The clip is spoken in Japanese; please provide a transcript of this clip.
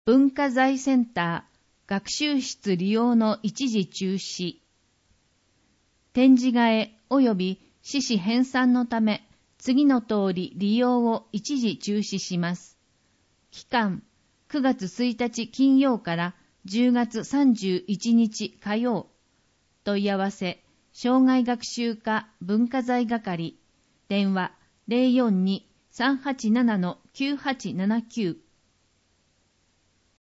文化財センター学習室利用の一時中止。展示替え及び私紙編纂のため、次の通り利用を一時中止します。期間、9月1日金曜から10月31日火曜。問い合わせ、生涯学習課文化財係。電話 042-387-9879